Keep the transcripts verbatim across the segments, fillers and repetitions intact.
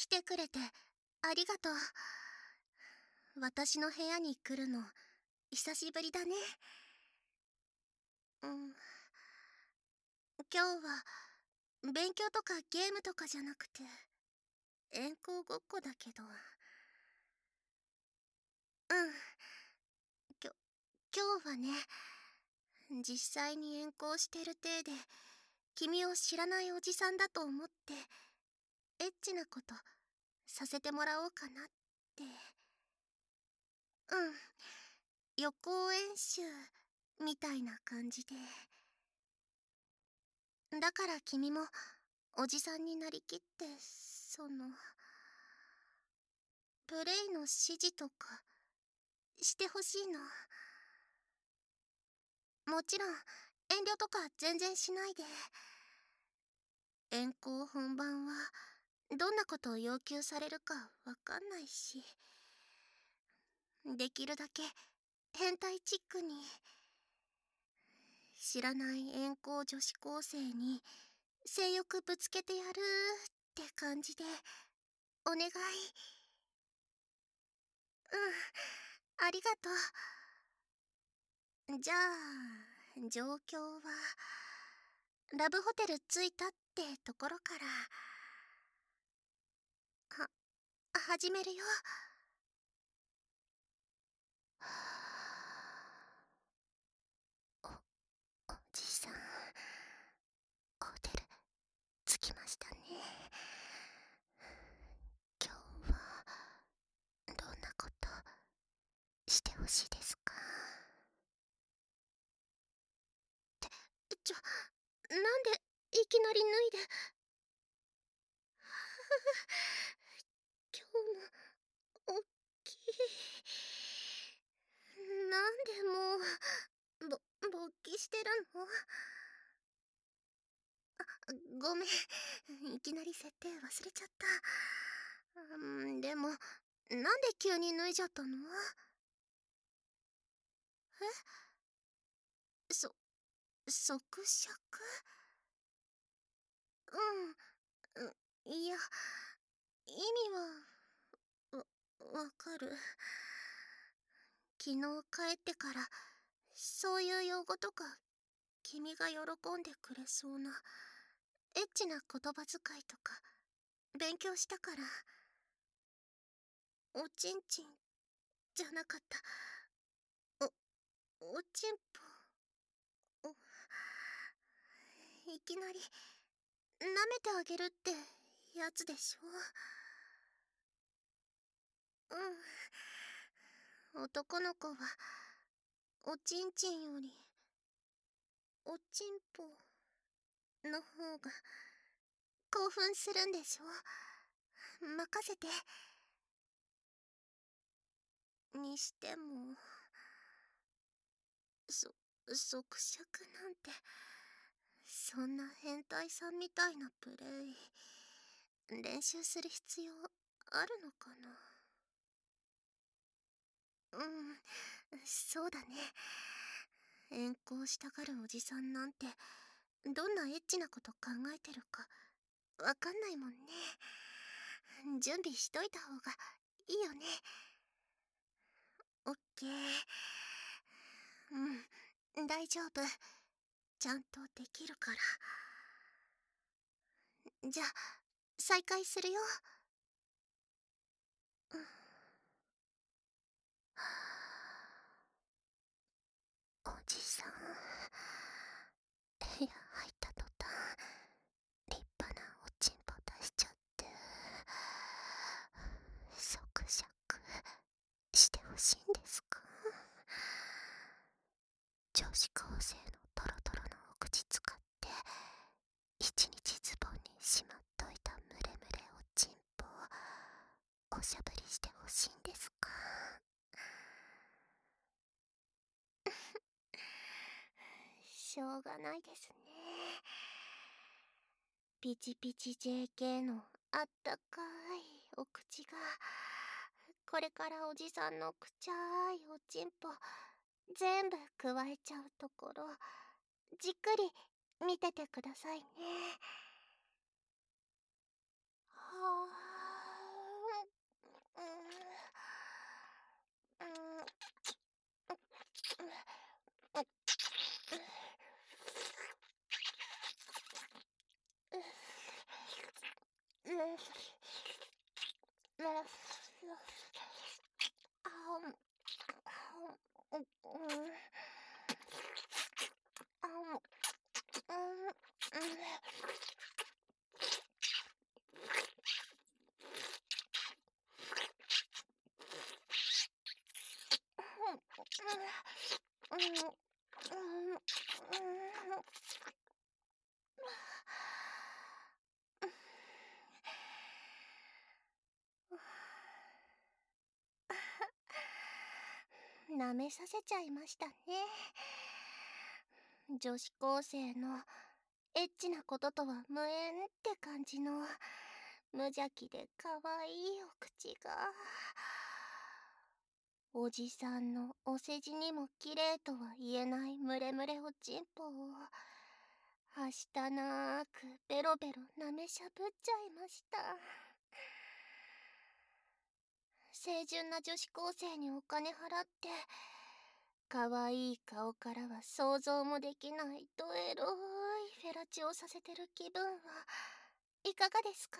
来てくれてありがとう。私の部屋に来るの久しぶりだね。うん。今日は勉強とかゲームとかじゃなくて遠行ごっこだけど。うん。きょ今日はね、実際に遠行してる体で君を知らないおじさんだと思ってエッチなことさせてもらおうかなって。うん、予行演習みたいな感じで。だから君もおじさんになりきって、そのプレイの指示とかしてほしいの。もちろん遠慮とか全然しないで。遠行本番はどんなことを要求されるかわかんないし、できるだけ変態チックに。知らない遠行女子高生に性欲ぶつけてやるって感じでお願い。うん、ありがとう。じゃあ状況はラブホテル着いたってところからは始めるよ。おおじさん、ホテル着きましたね。今日はどんなことしてほしいですか？ちょ、なんでいきなり脱いで。今日もおっきい。なんでもうぼ勃起してるの？あ、ごめん、いきなり設定忘れちゃった。うん、でもなんで急に脱いじゃったの？え、そ即尺？うん、ういや、意味はわわかる。昨日帰ってからそういう用語とか君が喜んでくれそうなエッチな言葉遣いとか勉強したから。おちんちんじゃなかった。おおちんぽ。おいきなり舐めてあげるってやつでしょ。うん、男の子はおちんちんよりおちんぽの方が興奮するんでしょ。任せて。にしてもそ即尺なんて、そんな変態さんみたいなプレイ練習する必要あるのかな。うん、そうだね。遠行したがるおじさんなんてどんなエッチなこと考えてるかわかんないもんね。準備しといた方がいいよね。オッケー。うん、大丈夫。ちゃんとできるから。じゃあ再開するよ。うん、おじさん、部屋入った途端立派なおちんぽ出しちゃって、即尺してほしいんですか？女子高生のトロトロのお口使って一日ズボンにしまっといたムレムレおちんぽをおしゃぶりしてほしいんですか？しょうがないですね。ピチピチ ジェーケー のあったかいお口がこれからおじさんのくちゃいおちんぽ全部くわえちゃうところ、じっくり見ててくださいね。は舐めさせちゃいましたね。女子高生のエッチなこととは無縁って感じの無邪気で可愛いお口が、おじさんのお世辞にも綺麗とは言えないムレムレおちんぽをはしたなーくベロベロ舐めしゃぶっちゃいました。清純な女子高生にお金払って可愛い顔からは想像もできないドエロいフェラチをさせてる気分はいかがですか？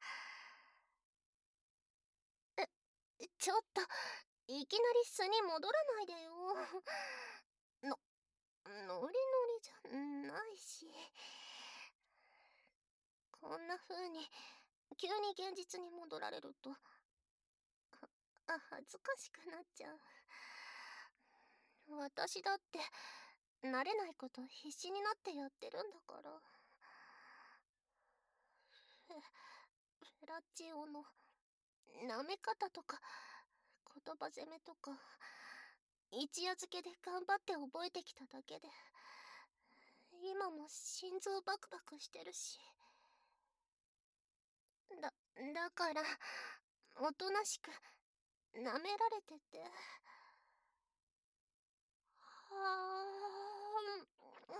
え、ちょっといきなり素に戻らないでよ。の、ノリノリじゃないし。こんな風に急に現実に戻られるとあ恥ずかしくなっちゃう。私だって慣れないこと必死になってやってるんだから。フェラチオの舐め方とか言葉攻めとか一夜漬けで頑張って覚えてきただけで今も心臓バクバクしてるし、だだからおとなしく舐められてて、はあ、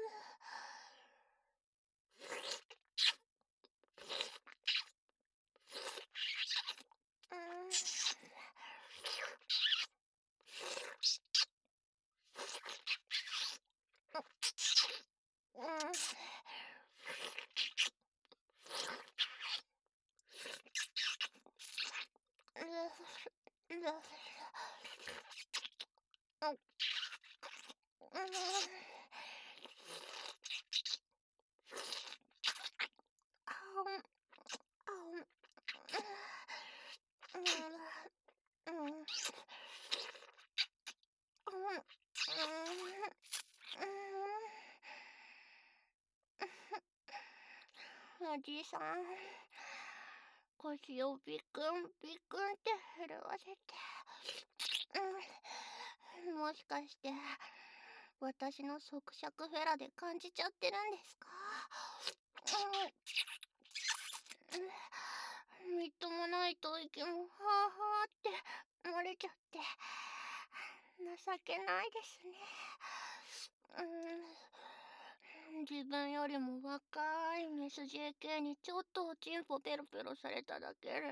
うん、うん、うん、うん、おじさん、腰をビクンビクンって震わせて、うん、もしかして私の即尺フェラで感じちゃってるんですか？うん、みっともない吐息もはあはあって漏れちゃって情けないですね。うん、自分よりも若いメス ジェーケー にちょっとおちんぽペロペロされただけで、うん、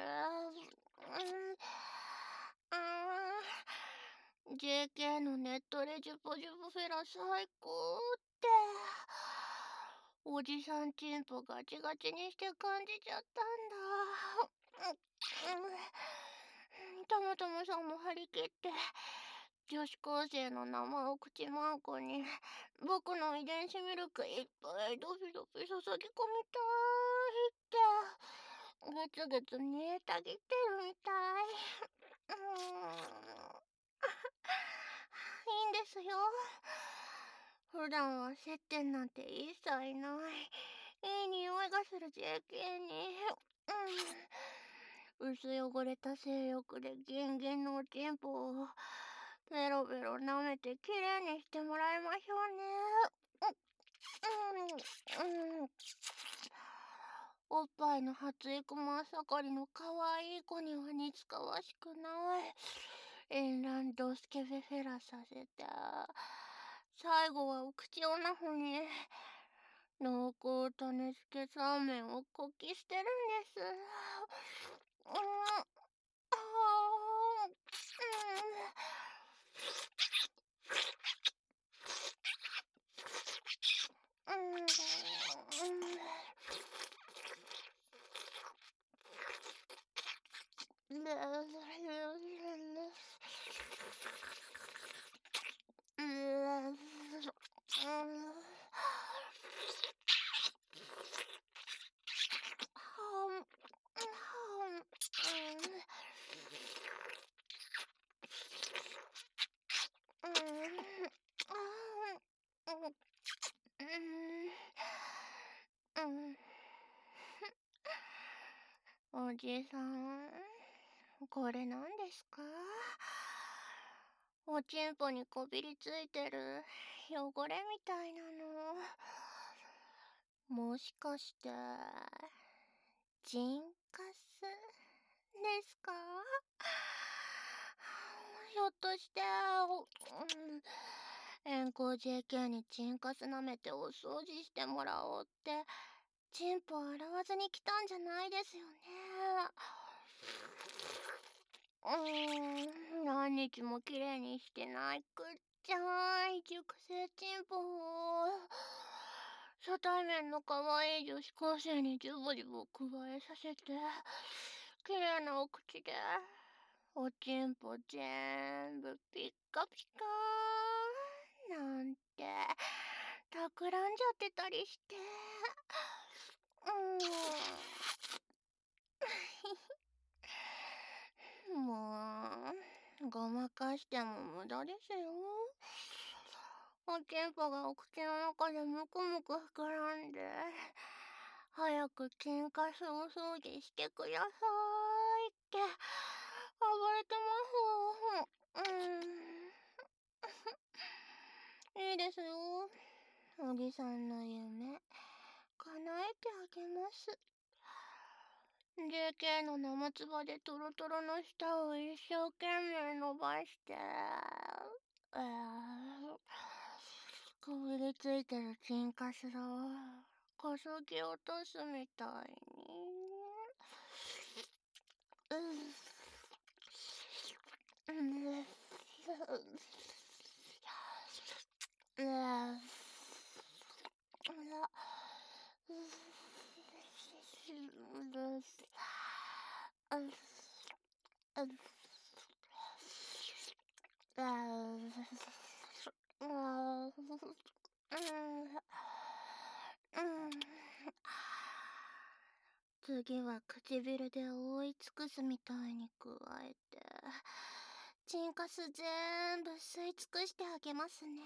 うん、ジェーケー のネットレジュポジュポフェラ最高って、おじさんちんぽガチガチにして感じちゃったんだ。うん、たまたまさんも張り切って女子高生の生お口マンコに僕の遺伝子ミルクいっぱいドビドビ注ぎ込みたいってグツグツ煮えたぎってるみたい。うーんいいんですよ。普段は接点なんて一切ない。いい匂いがする ジェーケー に。うん、薄汚れた性欲でギンギンのおちんぽをベロベロ舐めてきれいにしてもらいましょうね。うん、うん、おっぱいの発育真っ盛りの可愛い子には似つかわしくない。エンランドスケベフェラさせて、最後はお口オナホに濃厚種付け三面をこき捨てるんです。うん、あー、うん、うん、うん、 おじさん、これ何ですか？おちんぽにこびりついてる汚れみたいなの。もしかして、ジンカスですか？ひょっとして、おうん遠行 ジェーケー にチンカス舐めてお掃除してもらおうって、チンポ洗わずに来たんじゃないですよね。うーん、何日もきれいにしてないくっちゃーい、熟成チンポ。初対面の可愛い女子高生にジュボジュボ加えさせて、綺麗なお口で、おちんぽ全部ピッカピカーなんて、企んじゃってたりして。うーん。もう、ごまかしても無駄ですよ。おちんぽがお口の中でむくむく膨らんで、早くチンカスお掃除してくださいって暴れてます。うん。いいですよ。おじさんの夢、叶えてあげます。ジェーケー の生つばでトロトロの舌を一生懸命伸ばして、えー、こびりついてるチンカスをこそぎ落とすみたいに。うん。うん。うん。次は唇で覆い尽くすみたいに加えて、チンカス全部吸い尽くしてあげますね。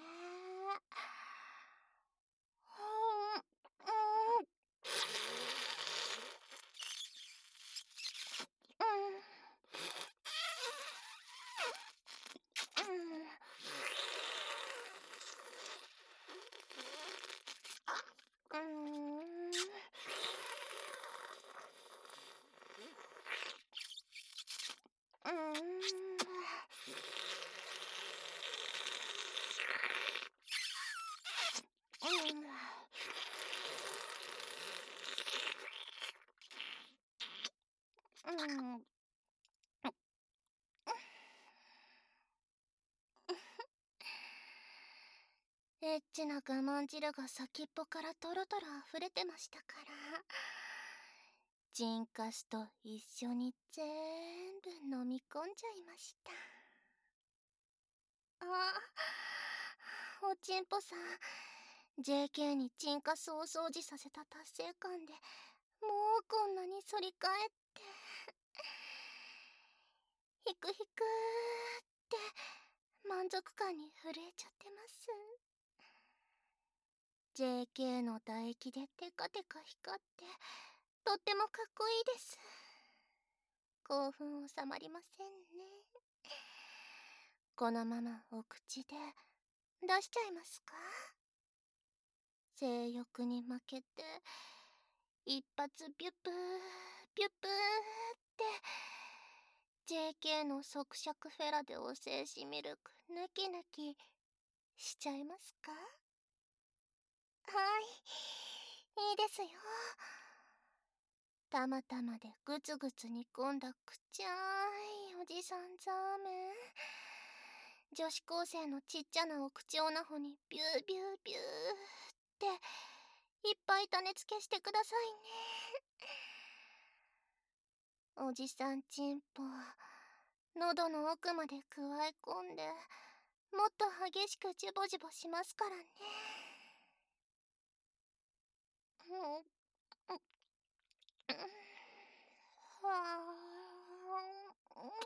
エッチな我慢汁が先っぽからトロトロ溢れてましたから、チンカスと一緒に全部飲み込んじゃいました。あ、おちんぽさん、ジェーケー にチンカスを掃除させた達成感で、もうこんなに反り返って、ヒクヒクーって満足感に震えちゃってます。ジェーケー の唾液でテカテカ光って、とってもかっこいいです。興奮収まりませんね。このままお口で出しちゃいますか？性欲に負けて、一発ピュップー、ピュップーって、ジェーケー の即尺フェラでお精子ミルク抜き抜きしちゃいますか？はい、いいですよ。たまたまでグツグツ煮込んだくちゃーいおじさんザーメン。女子高生のちっちゃなお口オナホにビュービュービューっていっぱい種付けしてくださいね。 おじさんちんぽ、喉の奥までくわえ込んで、もっと激しくジュボジュボしますからね。うん、うん、はあ、うん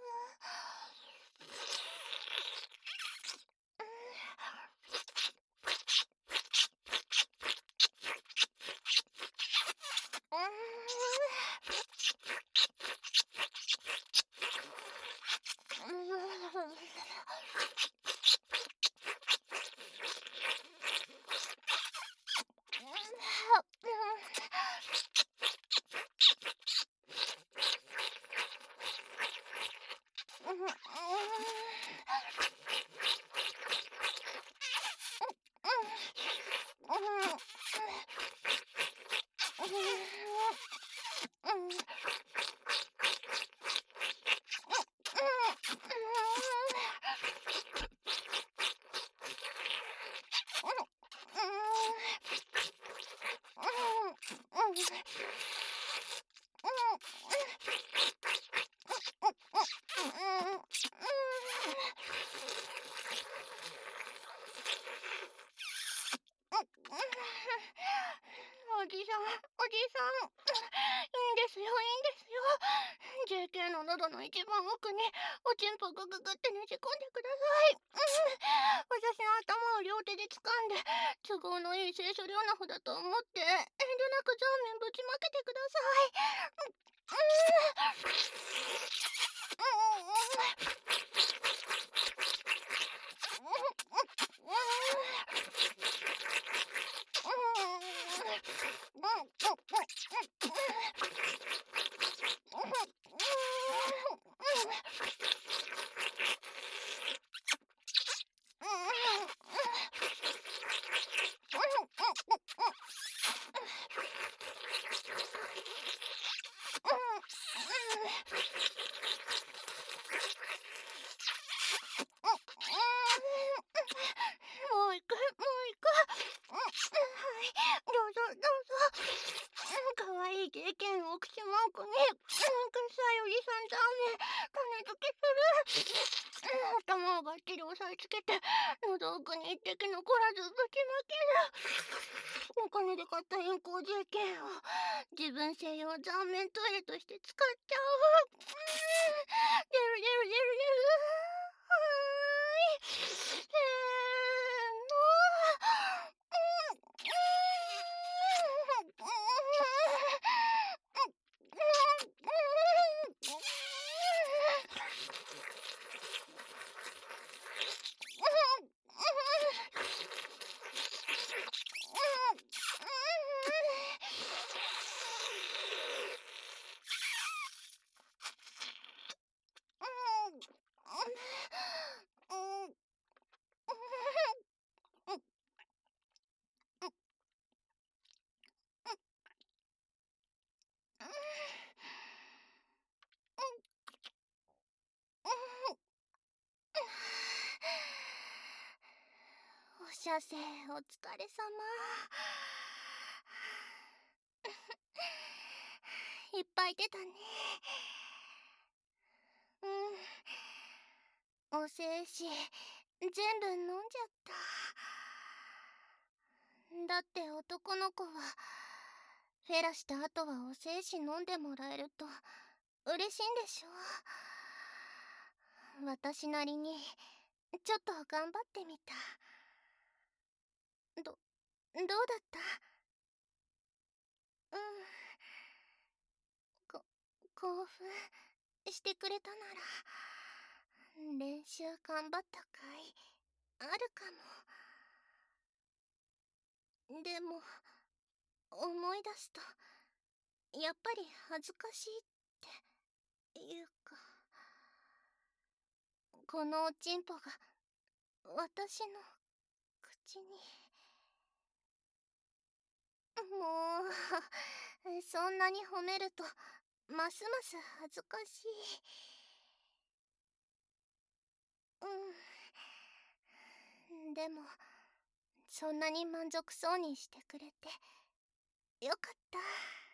おじさん、おじさん、いいんですよ、いいんですよ。ジェーケー の喉の一番奥におちんぽグググってねじ込んでください。私の頭を両手で掴んで、都合のいい聖書両ナフだと思って、遠慮なくザーメンぶちまけてください。もう一回、もう一回。はい、どうぞ、どうぞ。かわいい経験を口マークに、くさいおじさんザーメン、種付けする。頭をがっちり押さえつけて、喉奥に一滴残らずぶちまける。お金で買った変更 ジェーケー を自分専用ザーメントイレとして使っちゃう。出る出る出る出る。はーい。せーおしゃせお疲れさま。いっぱい出たね。うん。お精子、全部飲んじゃった。だって男の子は、フェラした後はお精子飲んでもらえると、嬉しいんでしょ。私なりに、ちょっと頑張ってみた。ど、どうだった？うん。こ、興奮してくれたなら、練習頑張ったかい、あるかも。でも、思い出すと、やっぱり恥ずかしいっていうか、このおちんぽが、私の口に。もう、そんなに褒めると、ますます恥ずかしい。うん。でも、そんなに満足そうにしてくれて、よかった。